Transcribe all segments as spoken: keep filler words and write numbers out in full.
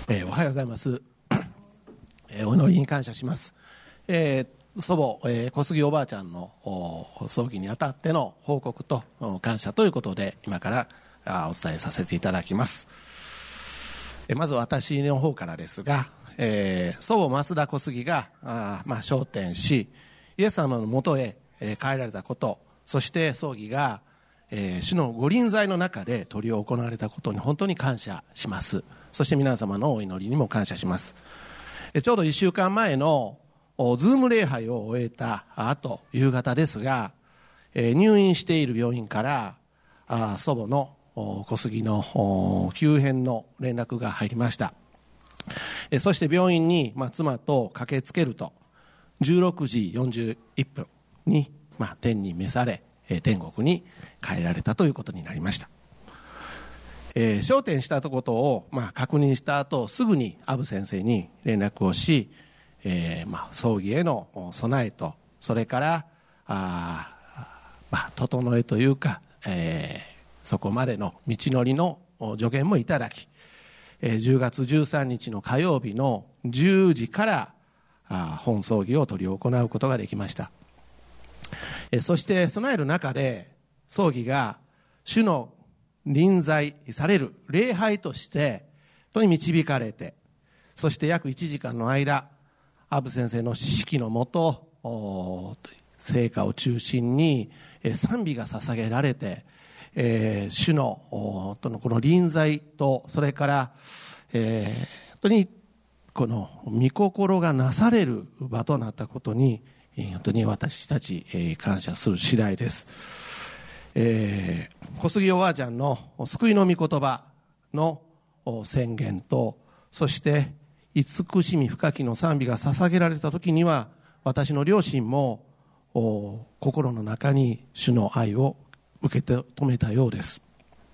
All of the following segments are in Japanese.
えー、おはようございます、えー、お祈りに感謝します、えー、祖母、えー、小杉おばあちゃんの葬儀にあたっての報告と感謝ということで今からあお伝えさせていただきます。えー、まず私の方からですが、えー、祖母増田小杉があ、まあ、昇天しイエス様のもとへ、えー、帰られたこと、そして葬儀が、えー、主の御臨在の中で執り行われたことに本当に感謝します。そして皆様のお祈りにも感謝します。ちょうどいっしゅうかんまえのズーム礼拝を終えた後、夕方ですが、入院している病院から祖母の小杉の急変の連絡が入りました。そして病院に妻と駆けつけると、じゅうろくじよんじゅういっぷんに天に召され天国に帰られたということになりました。えー、昇天したことを、まあ、確認した後すぐに阿部先生に連絡をし、えーまあ、葬儀への備えとそれからあ、まあ、整えというか、えー、そこまでの道のりの助言もいただき、えー、じゅうがつじゅうさんにちの火曜日のじゅうじからあ本葬儀を執り行うことができました。えー、そして備える中で葬儀が主の臨在される礼拝としてとに導かれて、そして約いちじかんの間阿部先生の指揮のもと聖歌を中心に賛美が捧げられて、えー、主のとのこの臨在とそれから、えー、本当にこの御心がなされる場となったことに本当に私たち、えー、感謝する次第です。えー、小杉おばあちゃんの救いの御言葉の宣言と、そして慈しみ深きの賛美が捧げられた時には私の両親も心の中に主の愛を受け止めたようです。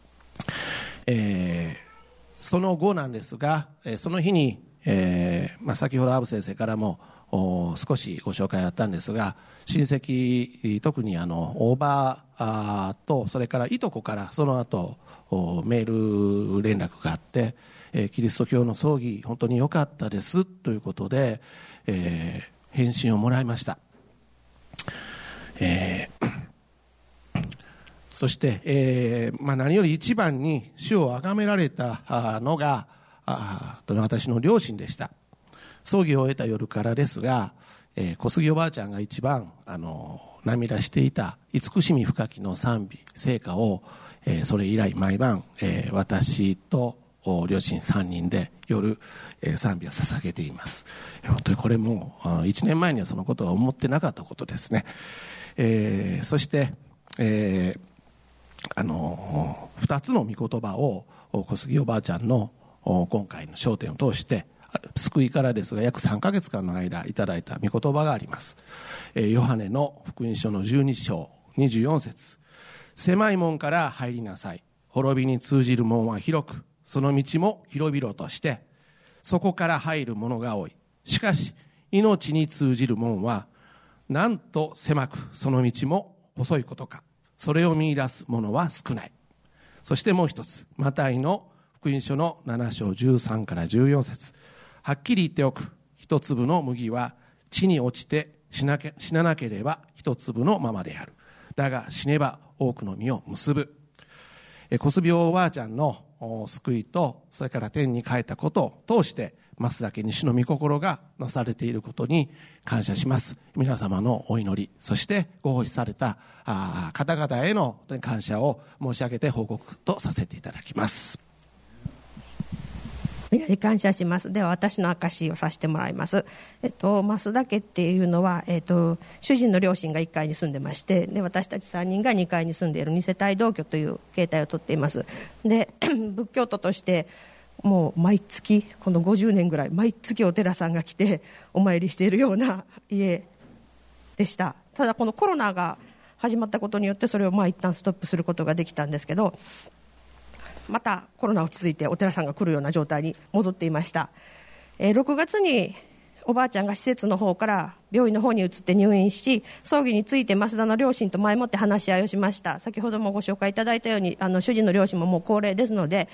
えー、その後なんですが、その日に、えーまあ、先ほど阿部先生からも少しご紹介あったんですが、親戚特にあのおばあとそれからいとこからその後メール連絡があって、えー、キリスト教の葬儀本当に良かったですということで、えー、返信をもらいました。えー、そして、えーまあ、何より一番に主を崇められたのがあ私の両親でした。葬儀を終えた夜からですが、えー、小杉おばあちゃんが一番あの涙していた慈しみ深きの賛美聖歌を、えー、それ以来毎晩、えー、私と両親さんにんで夜、えー、賛美を捧げています。本当にこれもいちねんまえにはそのことは思ってなかったことですね。えー、そして、えー、あのふたつの御言葉を小杉おばあちゃんの今回の焦点を通して救いからですが約さんかげつかんの間いただいた御言葉があります。ヨハネの福音書のじゅうにしょうにじゅうよんせつ、狭い門から入りなさい、滅びに通じる門は広く、その道も広々としてそこから入る者が多い、しかし命に通じる門はなんと狭く、その道も細いことか、それを見出す者は少ない。そしてもう一つ、マタイの福音書のななしょうじゅうさんからじゅうよんせつ、はっきり言っておく、一粒の麦は地に落ちて死なけ、死ななければ一粒のままである。だが死ねば多くの実を結ぶ。え小杉おばあちゃんの救いとそれから天に帰ったことを通して増田家に主の御心がなされていることに感謝します。皆様のお祈り、そしてご奉仕されたあ方々への感謝を申し上げて報告とさせていただきます。 お祈り感謝します。では私の証をさせてもらいます。えっと増田家っていうのは、えっと主人の両親がいっかいに住んでまして、で私たちさんにんがにかいに住んでいるに世帯同居という形態をとっています。で仏教徒としてもう毎月このごじゅうねんぐらい毎月お寺さんが来てお参りしているような家でした。ただこのコロナが始まったことによってそれをまあ一旦ストップすることができたんですけど、またコロナ落ち着いてお寺さんが来るような状態に戻っていました。えー、ろくがつにおばあちゃんが施設の方から病院の方に移って入院し、葬儀について増田の両親と前もって話し合いをしました。先ほどもご紹介いただいたように、あの主人の両親ももう高齢ですので、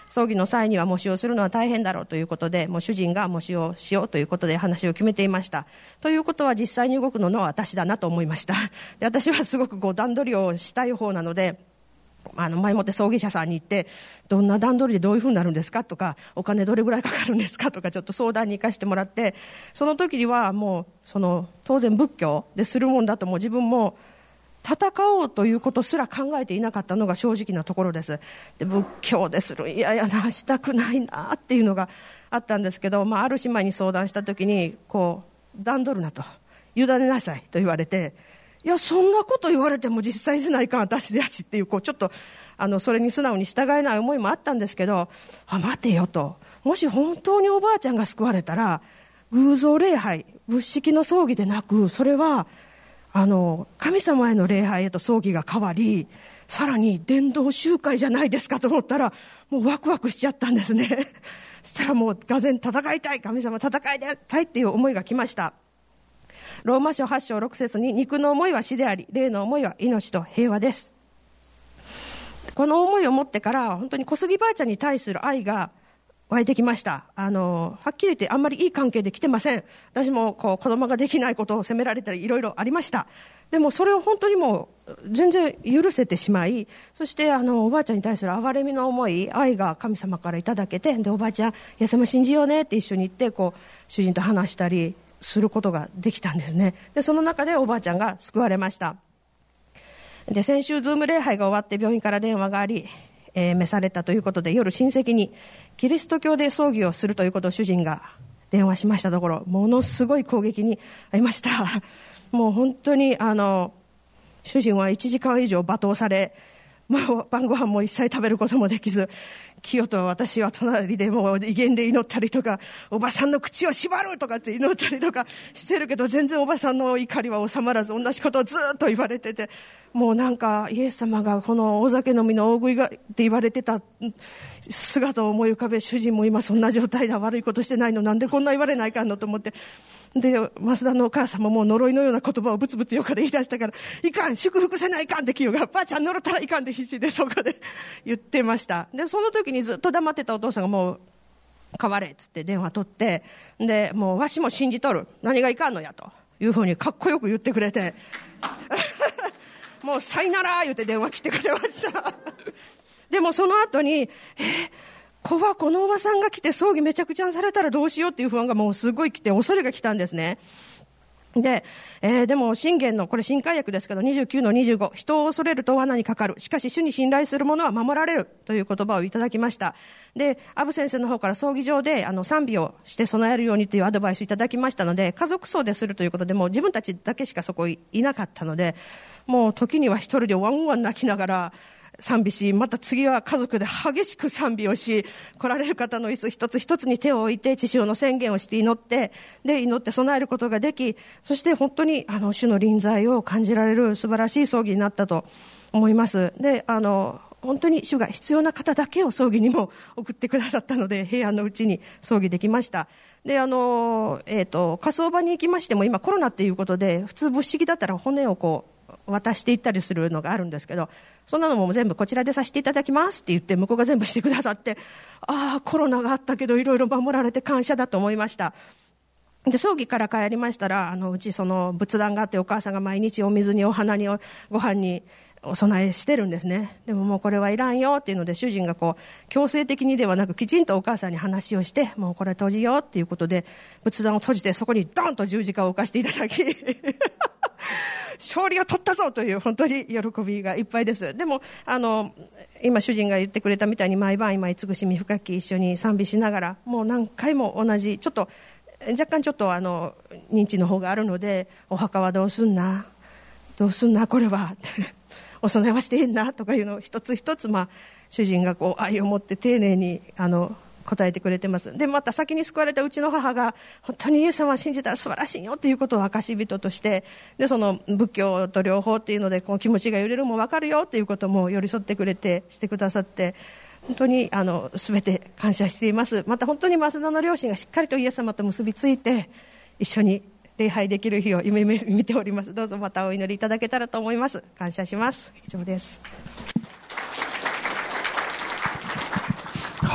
葬儀の際には喪主をするのは大変だろうということで、もう主人が喪主をしようということで話を決めていました。ということは実際に動くのは私だなと思いました。で、私はすごくこう段取りをしたい方なので、あの前もって葬儀社さんに行って、どんな段取りでどういうふうになるんですかとか、お金どれぐらいかかるんですかとか、ちょっと相談に行かせてもらって、その時にはもうその当然仏教でするもんだと、もう自分も戦おうということすら考えていなかったのが正直なところです。で、仏教でする、いやいやな、したくないなっていうのがあったんですけど、まあ、ある姉妹に相談した時に、こう段取るなと、委ねなさいと言われて、いや、そんなこと言われても実際せないかん私やしっていう、こうちょっとあのそれに素直に従えない思いもあったんですけど、あ、待てよと、もし本当におばあちゃんが救われたら、偶像礼拝、仏式の葬儀でなく、それはあの神様への礼拝へと葬儀が変わり、さらに伝道集会じゃないですかと思ったら、もうワクワクしちゃったんですね。そしたらもうがぜん戦いたい、神様戦いたいっていう思いが来ました。ローマ書はち章ろく節に、肉の思いは死であり、霊の思いは命と平和です。この思いを持ってから本当に小杉ばあちゃんに対する愛が湧いてきました。あのはっきり言ってあんまりいい関係で来てません。私もこう子供ができないことを責められたりいろいろありました。でもそれを本当にもう全然許せてしまい、そしてあのおばあちゃんに対する憐れみの思い、愛が神様からいただけて、でおばあちゃんイエス様信じようねって一緒に行って、こう主人と話したりすることができたんですね。でその中でおばあちゃんが救われました。で先週ズーム礼拝が終わって病院から電話があり、えー、召されたということで、夜親戚にキリスト教で葬儀をするということを主人が電話しましたところ、ものすごい攻撃に遭いました。もう本当にあの主人はいちじかん以上罵倒され、もう晩ご飯も一切食べることもできず、清と私は隣でもう威厳で祈ったりとか、おばさんの口を縛るとかって祈ったりとかしてるけど、全然おばさんの怒りは収まらず、同じことをずっと言われてて、もうなんかイエス様がこのお酒飲みの大食いがって言われてた姿を思い浮かべ、主人も今そんな状態だ、悪いことしてないの、なんでこんな言われないかんのと思って、で増田のお母さんももう呪いのような言葉をブツブツ横で言い出したから、いかん、祝福せないかんって清が、ばあちゃん呪ったらいかんって必死でそこで言ってました。でその時にずっと黙ってたお父さんが、もう代われっつって電話取って、でもうわしも信じとる、何がいかんのやというふうにかっこよく言ってくれてもうさいなら言って電話切ってくれましたでもその後に、えーこはこのおばさんが来て葬儀めちゃくちゃされたらどうしようっていう不安がもうすごい来て、恐れが来たんですね。で、えー、でも信玄のこれ新海訳ですけどにじゅうきゅうのにじゅうご、人を恐れると罠にかかる、しかし主に信頼する者は守られるという言葉をいただきました。でアブ先生の方から葬儀場であの賛美をして備えるようにというアドバイスいただきましたので、家族葬でするということで、もう自分たちだけしかそこいなかったので、もう時には一人でワンワン泣きながら賛美し、また次は家族で激しく賛美をし、来られる方の椅子一つ一つに手を置いて、血潮の宣言をして祈って、で祈って備えることができ、そして本当にあの主の臨在を感じられる素晴らしい葬儀になったと思います。であの本当に主が必要な方だけを葬儀にも送ってくださったので、平安のうちに葬儀できました。であの、えーと、火葬場に行きましても、今コロナっていうことで普通仏式だったら骨をこう渡していったりするのがあるんですけど、そんなのも全部こちらでさせていただきますって言って向こうが全部してくださって、ああコロナがあったけどいろいろ守られて感謝だと思いました。で葬儀から帰りましたら、あのうちその仏壇があって、お母さんが毎日お水にお花におご飯にお供えしてるんですね。でももうこれはいらんよっていうので、主人がこう強制的にではなくきちんとお母さんに話をして、もうこれ閉じようっていうことで仏壇を閉じて、そこにドンと十字架を置かせていただき勝利を取ったぞという本当に喜びがいっぱいです。でもあの今主人が言ってくれたみたいに、毎晩今慈しみ深き一緒に賛美しながら、もう何回も同じ、ちょっと若干ちょっとあの認知の方があるので、お墓はどうすんなどうすんなこれはお供えはしていいなとかいうのを一つ一つ、まあ、主人がこう愛を持って丁寧にあの答えてくれてます。でまた先に救われたうちの母が、本当にイエス様を信じたら素晴らしいよということを証人として、でその仏教と両方っていうのでこう気持ちが揺れるも分かるよということも寄り添ってくれてしてくださって、本当にあの全て感謝しています。また本当に増田の両親がしっかりとイエス様と結びついて一緒に礼拝できる日を夢見ております。どうぞまたお祈りいただけたらと思います。感謝します。以上です。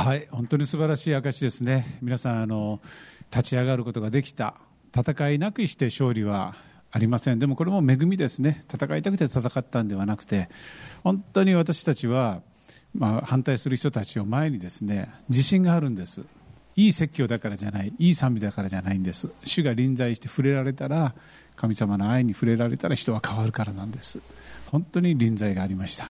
はい、本当に素晴らしい証ですね。皆さんあの立ち上がることができた。戦いなくして勝利はありません。でもこれも恵みですね。戦いたくて戦ったんではなくて、本当に私たちは、まあ、反対する人たちを前にですね、自信があるんです。いい説教だからじゃない、いい賛美だからじゃないんです。主が臨在して触れられたら、神様の愛に触れられたら人は変わるからなんです。本当に臨在がありました。